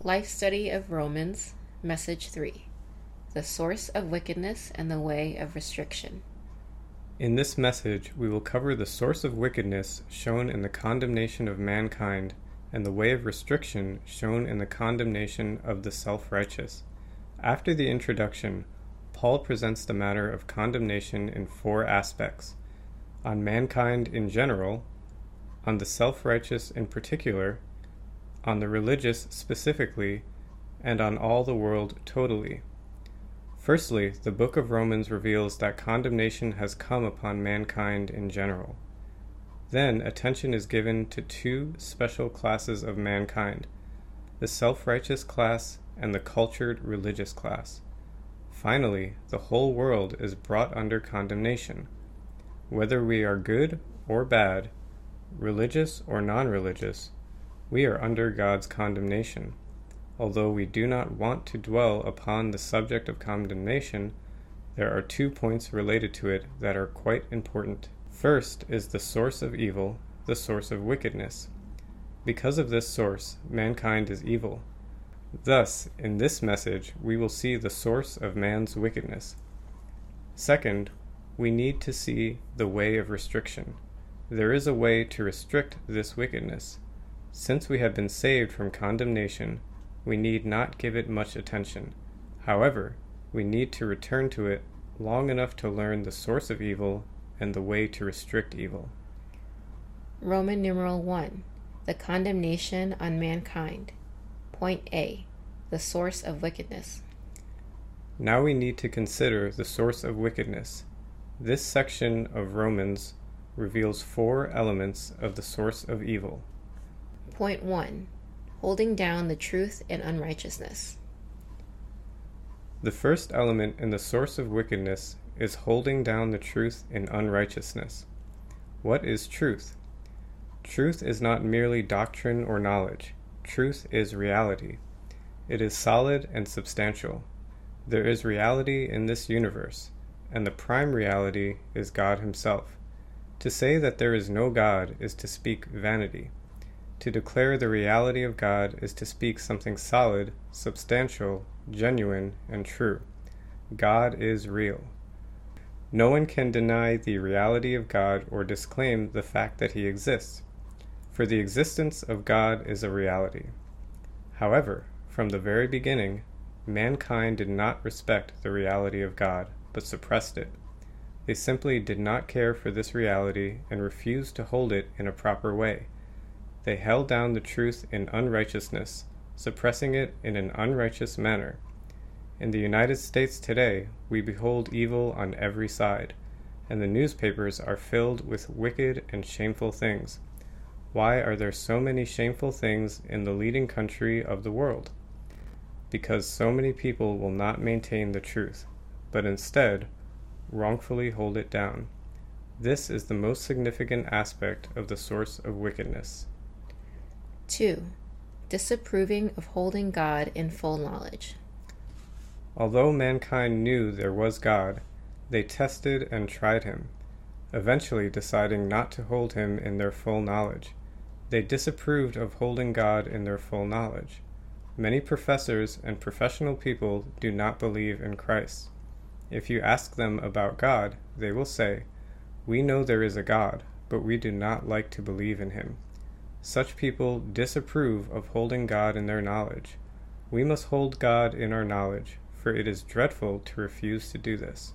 Life Study of Romans, Message 3: The Source of Wickedness and the Way of Restriction. In this message, we will cover the source of wickedness shown in the condemnation of mankind and the way of restriction shown in the condemnation of the self-righteous. After the introduction, Paul presents the matter of condemnation in four aspects: on mankind in general, on the self-righteous in particular, on the religious specifically, and on all the world totally. Firstly, the book of Romans reveals that condemnation has come upon mankind in general. Then attention is given to two special classes of mankind, the self-righteous class and the cultured religious class. Finally, the whole world is brought under condemnation. Whether we are good or bad, religious or non-religious, we are under God's condemnation. Although we do not want to dwell upon the subject of condemnation, there are 2 points related to it that are quite important. First is the source of evil, the source of wickedness. Because of this source, mankind is evil. Thus, in this message, we will see the source of man's wickedness. Second, we need to see the way of restriction. There is a way to restrict this wickedness. Since we have been saved from condemnation, we need not give it much attention. However, we need to return to it long enough to learn the source of evil and the way to restrict evil. Roman numeral 1: The condemnation on mankind. Point A: The source of wickedness. Now we need to consider the source of wickedness. This section of Romans reveals 4 elements of the source of evil. Point 1: Holding down the truth in unrighteousness. The first element in the source of wickedness is holding down the truth in unrighteousness. What is truth? Truth is not merely doctrine or knowledge. Truth is reality. It is solid and substantial. There is reality in this universe, and the prime reality is God Himself. To say that there is no God is to speak vanity. To declare the reality of God is to speak something solid, substantial, genuine, and true. God is real. No one can deny the reality of God or disclaim the fact that He exists, for the existence of God is a reality. However, from the very beginning, mankind did not respect the reality of God, but suppressed it. They simply did not care for this reality and refused to hold it in a proper way. They held down the truth in unrighteousness, suppressing it in an unrighteous manner. In the United States today, we behold evil on every side, and the newspapers are filled with wicked and shameful things. Why are there so many shameful things in the leading country of the world? Because so many people will not maintain the truth, but instead wrongfully hold it down. This is the most significant aspect of the source of wickedness. 2. Disapproving of holding God in full knowledge. Although mankind knew there was God, they tested and tried Him, eventually deciding not to hold Him in their full knowledge. They disapproved of holding God in their full knowledge. Many professors and professional people do not believe in Christ. If you ask them about God, they will say, "We know there is a God, but we do not like to believe in Him." Such people disapprove of holding God in their knowledge. We must hold God in our knowledge, for it is dreadful to refuse to do this.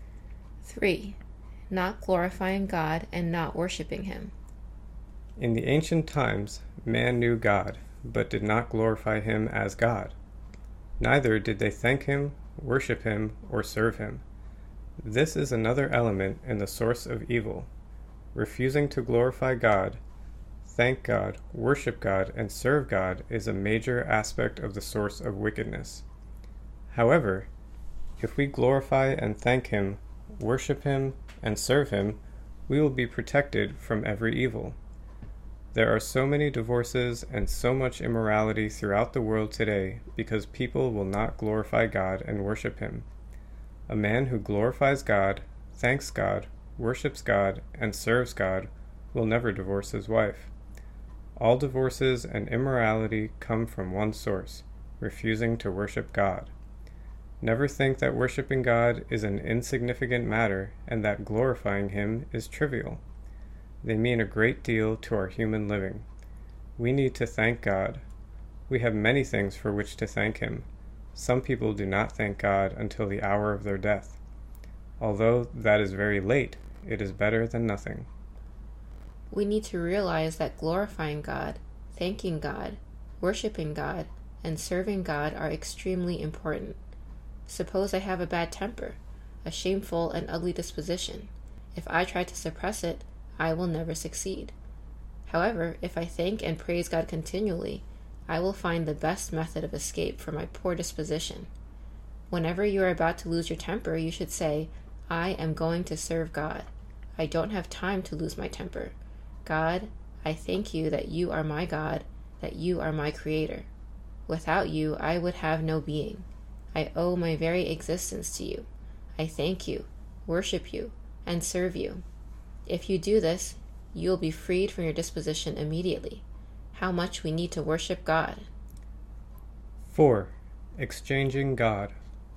3. Not glorifying God and not worshiping Him. In the ancient times, man knew God, but did not glorify Him as God. Neither did they thank Him, worship Him, or serve Him. This is another element in the source of evil. Refusing to glorify God, thank God, worship God, and serve God is a major aspect of the source of wickedness. However, if we glorify and thank Him, worship Him, and serve Him, we will be protected from every evil. There are so many divorces and so much immorality throughout the world today because people will not glorify God and worship Him. A man who glorifies God, thanks God, worships God, and serves God will never divorce his wife. All divorces and immorality come from one source: refusing to worship God. Never think that worshiping God is an insignificant matter and that glorifying Him is trivial. They mean a great deal to our human living. We need to thank God. We have many things for which to thank Him. Some people do not thank God until the hour of their death. Although that is very late, it is better than nothing. We need to realize that glorifying God, thanking God, worshiping God, and serving God are extremely important. Suppose I have a bad temper, a shameful and ugly disposition. If I try to suppress it, I will never succeed. However, if I thank and praise God continually, I will find the best method of escape from my poor disposition. Whenever you are about to lose your temper, you should say, I am going to serve God. I don't have time to lose my temper. God, I thank you that you are my God, that you are my Creator. Without you, I would have no being. I owe my very existence to you. I thank you, worship you, and serve you. If you do this, you will be freed from your disposition immediately. How much we need to worship God. 4. Exchanging God.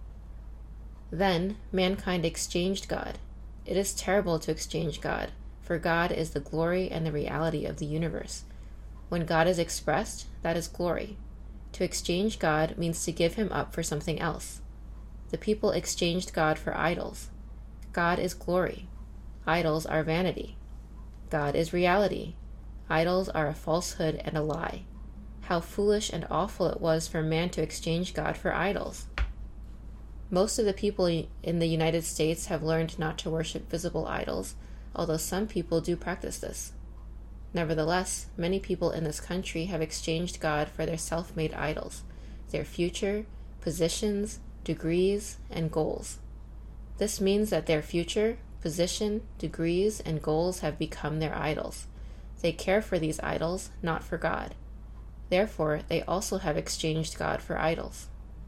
Then mankind exchanged God. It is terrible to exchange God, for God is the glory and the reality of the universe. When God is expressed, that is glory. To exchange God means to give Him up for something else. The people exchanged God for idols. God is glory. Idols are vanity. God is reality. Idols are a falsehood and a lie. How foolish and awful it was for man to exchange God for idols. Most of the people in the United States have learned not to worship visible idols, although some people do practice this. Nevertheless, many people in this country have exchanged God for their self-made idols, their future, positions, degrees, and goals. This means that their future, position, degrees, and goals have become their idols. They care for these idols, not for God. Therefore, they also have exchanged God for idols.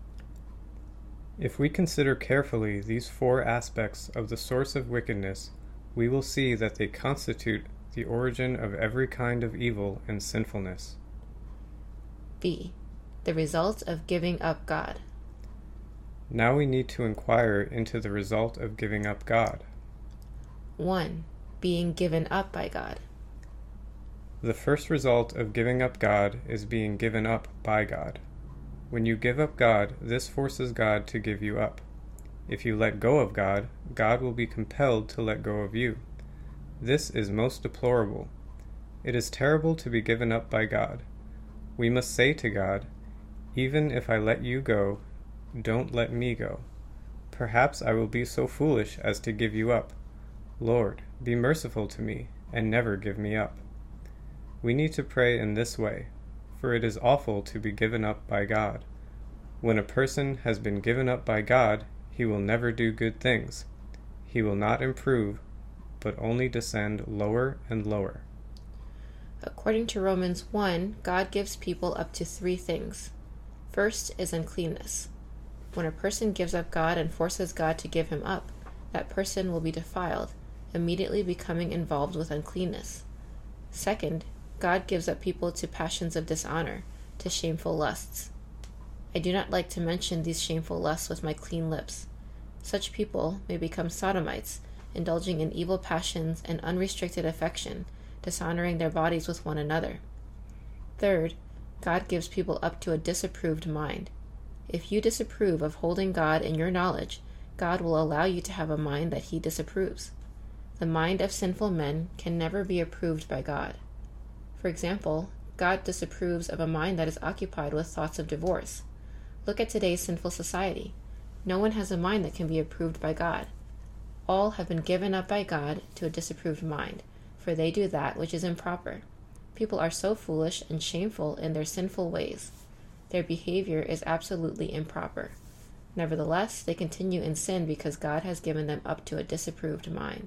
If we consider carefully these 4 aspects of the source of wickedness, we will see that they constitute the origin of every kind of evil and sinfulness. B. The result of giving up God. Now we need to inquire into the result of giving up God. 1. Being given up by God. The first result of giving up God is being given up by God. When you give up God, this forces God to give you up. If you let go of God, God will be compelled to let go of you. This is most deplorable. It is terrible to be given up by God. We must say to God, even if I let you go, don't let me go. Perhaps I will be so foolish as to give you up. Lord, be merciful to me, and never give me up. We need to pray in this way, for it is awful to be given up by God. When a person has been given up by God, he will never do good things. He will not improve, but only descend lower and lower. According to Romans 1, God gives people up to 3 things. First is uncleanness. When a person gives up God and forces God to give him up, that person will be defiled, immediately becoming involved with uncleanness. Second, God gives up people to passions of dishonor, to shameful lusts. I do not like to mention these shameful lusts with my clean lips. Such people may become sodomites, indulging in evil passions and unrestricted affection, dishonoring their bodies with one another. Third, God gives people up to a disapproved mind. If you disapprove of holding God in your knowledge, God will allow you to have a mind that He disapproves. The mind of sinful men can never be approved by God. For example, God disapproves of a mind that is occupied with thoughts of divorce. Look at today's sinful society. No one has a mind that can be approved by God. All have been given up by God to a disapproved mind, for they do that which is improper. People are so foolish and shameful in their sinful ways. Their behavior is absolutely improper. Nevertheless, they continue in sin because God has given them up to a disapproved mind.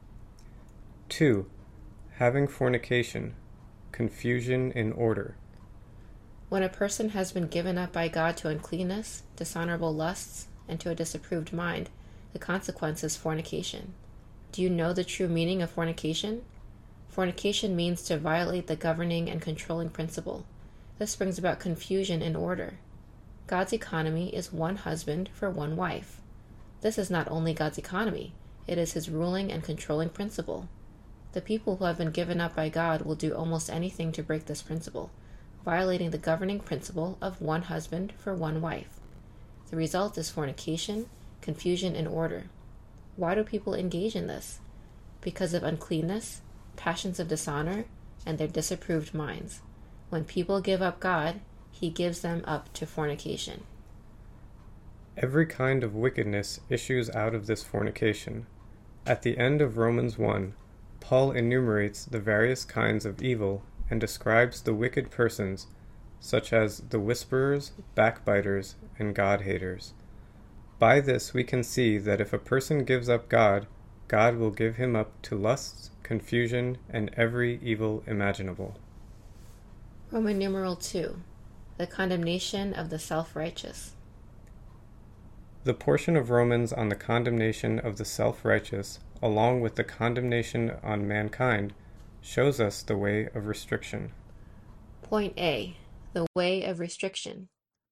2. Having fornication, confusion in order. When a person has been given up by God to uncleanness, dishonorable lusts, and to a disapproved mind, the consequence is fornication. Do you know the true meaning of fornication? Fornication means to violate the governing and controlling principle. This brings about confusion in order. God's economy is one husband for one wife. This is not only God's economy, it is his ruling and controlling principle. The people who have been given up by God will do almost anything to break this principle, violating the governing principle of one husband for one wife. The result is fornication, confusion, and order. Why do people engage in this? Because of uncleanness, passions of dishonor, and their disapproved minds. When people give up God, he gives them up to fornication. Every kind of wickedness issues out of this fornication. At the end of Romans 1, Paul enumerates the various kinds of evil and describes the wicked persons, such as the whisperers, backbiters, and God-haters. By this we can see that if a person gives up God, God will give him up to lusts, confusion, and every evil imaginable. Roman numeral 2. The condemnation of the self-righteous. The portion of Romans on the condemnation of the self-righteous, along with the condemnation on mankind, shows us the way of restriction. Point A. The way of restriction.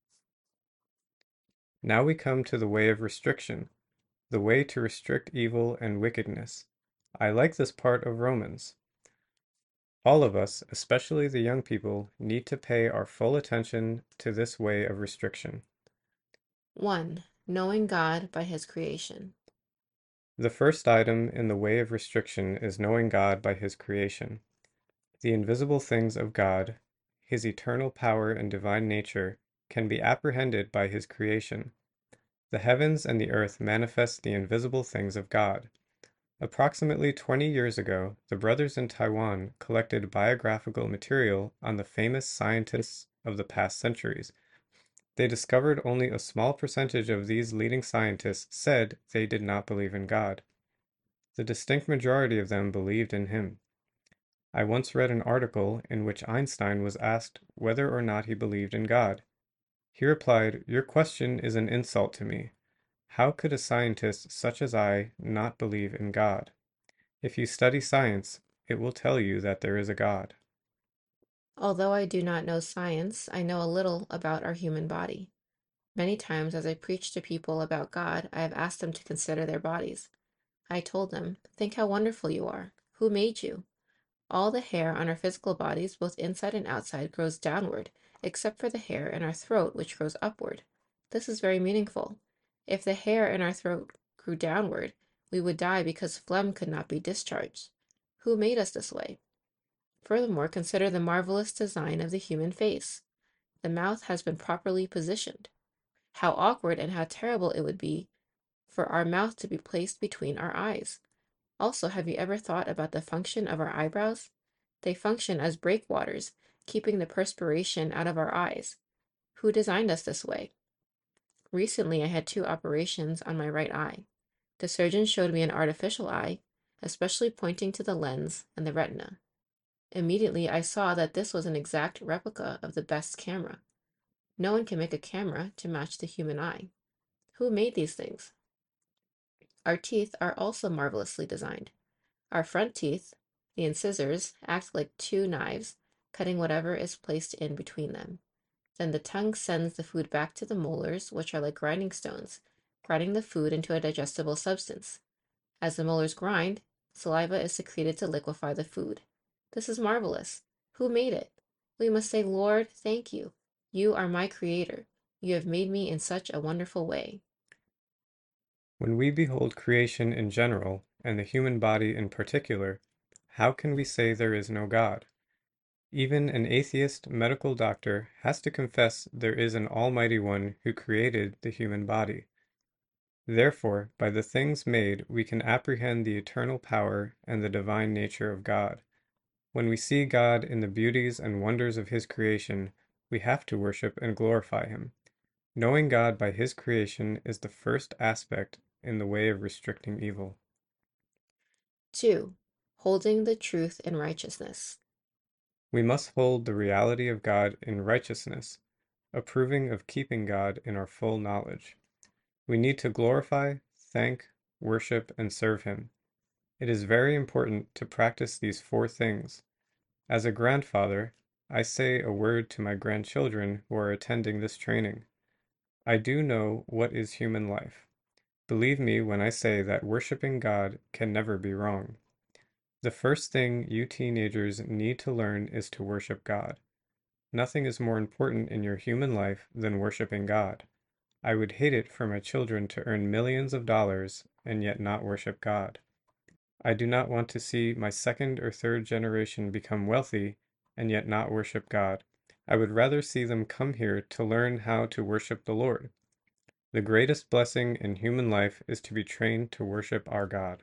Now we come to the way of restriction, the way to restrict evil and wickedness. I like this part of Romans. All of us, especially the young people, need to pay our full attention to this way of restriction. 1. Knowing God by his creation. The first item in the way of restriction is knowing God by his creation. The invisible things of God, his eternal power and divine nature, can be apprehended by his creation. The heavens and the earth manifest the invisible things of God. Approximately 20 years ago, the brothers in Taiwan collected biographical material on the famous scientists of the past centuries. They discovered only a small percentage of these leading scientists said they did not believe in God. The distinct majority of them believed in him. I once read an article in which Einstein was asked whether or not he believed in God. He replied, "Your question is an insult to me. How could a scientist such as I not believe in God? If you study science, it will tell you that there is a God." Although I do not know science, I know a little about our human body. Many times as I preach to people about God, I have asked them to consider their bodies. I told them, think how wonderful you are. Who made you? All the hair on our physical bodies, both inside and outside, grows downward, except for the hair in our throat, which grows upward. This is very meaningful. If the hair in our throat grew downward, we would die because phlegm could not be discharged. Who made us this way? Furthermore, consider the marvelous design of the human face. The mouth has been properly positioned. How awkward and how terrible it would be for our mouth to be placed between our eyes. Also, have you ever thought about the function of our eyebrows? They function as breakwaters, keeping the perspiration out of our eyes. Who designed us this way? Recently, I had 2 operations on my right eye. The surgeon showed me an artificial eye, especially pointing to the lens and the retina. Immediately, I saw that this was an exact replica of the best camera. No one can make a camera to match the human eye. Who made these things? Our teeth are also marvelously designed. Our front teeth, the incisors, act like 2 knives, cutting whatever is placed in between them. Then the tongue sends the food back to the molars, which are like grinding stones, grinding the food into a digestible substance. As the molars grind, saliva is secreted to liquefy the food. This is marvelous. Who made it? We must say, Lord, thank you. You are my creator. You have made me in such a wonderful way. When we behold creation in general, and the human body in particular, how can we say there is no God? Even an atheist medical doctor has to confess there is an Almighty One who created the human body. Therefore, by the things made, we can apprehend the eternal power and the divine nature of God. When we see God in the beauties and wonders of his creation, we have to worship and glorify him. Knowing God by his creation is the first aspect in the way of restricting evil. 2. Holding the truth in righteousness. We must hold the reality of God in righteousness, approving of keeping God in our full knowledge. We need to glorify, thank, worship, and serve him. It is very important to practice these 4 things. As a grandfather, I say a word to my grandchildren who are attending this training. I do know what is human life. Believe me when I say that worshiping God can never be wrong. The first thing you teenagers need to learn is to worship God. Nothing is more important in your human life than worshiping God. I would hate it for my children to earn millions of dollars and yet not worship God. I do not want to see my second or third generation become wealthy and yet not worship God. I would rather see them come here to learn how to worship the Lord. The greatest blessing in human life is to be trained to worship our God.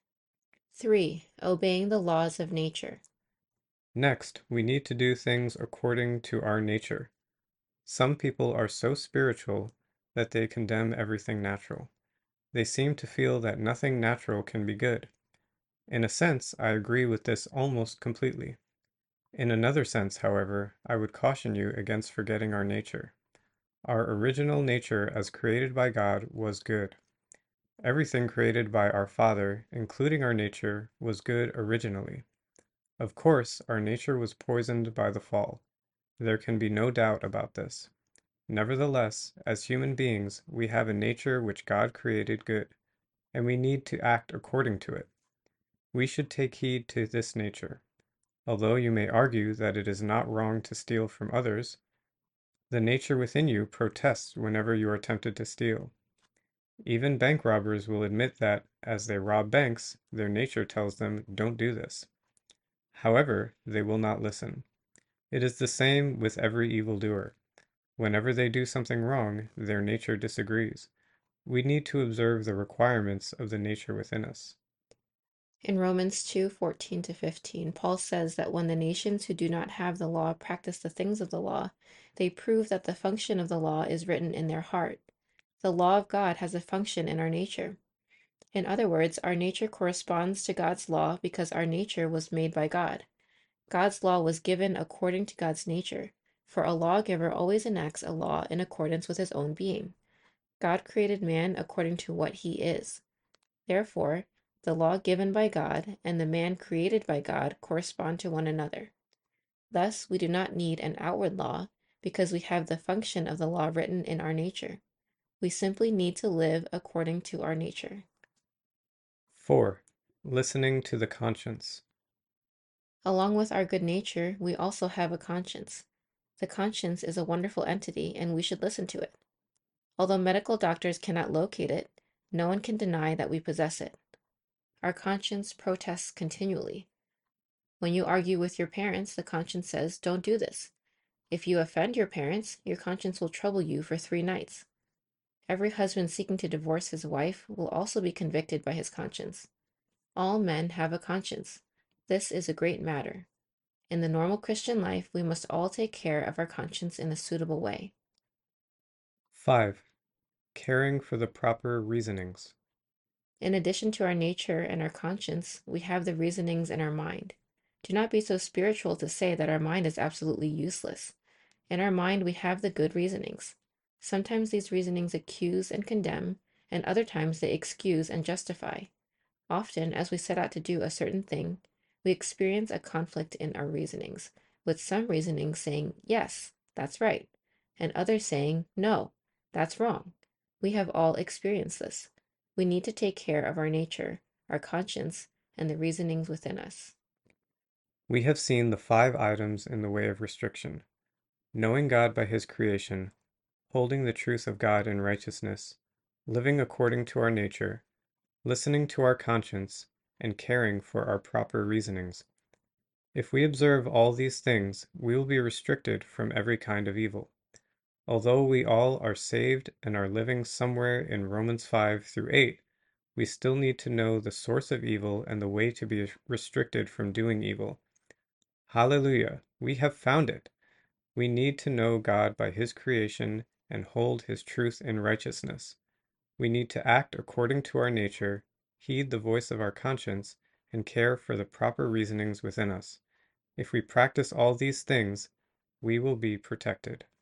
3. Obeying the laws of nature. Next, we need to do things according to our nature. Some people are so spiritual that they condemn everything natural. They seem to feel that nothing natural can be good. In a sense, I agree with this almost completely. In another sense, however, I would caution you against forgetting our nature. Our original nature as created by God was good. Everything created by our Father, including our nature, was good originally. Of course, our nature was poisoned by the fall. There can be no doubt about this. Nevertheless, as human beings, we have a nature which God created good, and we need to act according to it. We should take heed to this nature. Although you may argue that it is not wrong to steal from others, the nature within you protests whenever you are tempted to steal. Even bank robbers will admit that, as they rob banks, their nature tells them, don't do this. However, they will not listen. It is the same with every evildoer. Whenever they do something wrong, their nature disagrees. We need to observe the requirements of the nature within us. In Romans 2:14-15, Paul says that when the nations who do not have the law practice the things of the law, they prove that the function of the law is written in their heart. The law of God has a function in our nature. In other words, our nature corresponds to God's law because our nature was made by God. God's law was given according to God's nature, for a lawgiver always enacts a law in accordance with his own being. God created man according to what he is. Therefore, the law given by God and the man created by God correspond to one another. Thus, we do not need an outward law because we have the function of the law written in our nature. We simply need to live according to our nature. 4. Listening to the conscience. Along with our good nature, we also have a conscience. The conscience is a wonderful entity, and we should listen to it. Although medical doctors cannot locate it, no one can deny that we possess it. Our conscience protests continually. When you argue with your parents, the conscience says, don't do this. If you offend your parents, your conscience will trouble you for 3 nights. Every husband seeking to divorce his wife will also be convicted by his conscience. All men have a conscience. This is a great matter. In the normal Christian life, we must all take care of our conscience in a suitable way. 5. Caring for the proper reasonings. In addition to our nature and our conscience, we have the reasonings in our mind. Do not be so spiritual to say that our mind is absolutely useless. In our mind, we have the good reasonings. Sometimes these reasonings accuse and condemn, and other times they excuse and justify. Often, as we set out to do a certain thing, we experience a conflict in our reasonings, with some reasonings saying, yes, that's right, and others saying, no, that's wrong. We have all experienced this. We need to take care of our nature, our conscience, and the reasonings within us. We have seen the 5 items in the way of restriction: knowing God by his creation, holding the truth of God in righteousness, living according to our nature, listening to our conscience, and caring for our proper reasonings. If we observe all these things, we will be restricted from every kind of evil. Although we all are saved and are living somewhere in Romans 5-8, we still need to know the source of evil and the way to be restricted from doing evil. Hallelujah! We have found it! We need to know God by his creation and hold his truth in righteousness. We need to act according to our nature, heed the voice of our conscience, and care for the proper reasonings within us. If we practice all these things, we will be protected.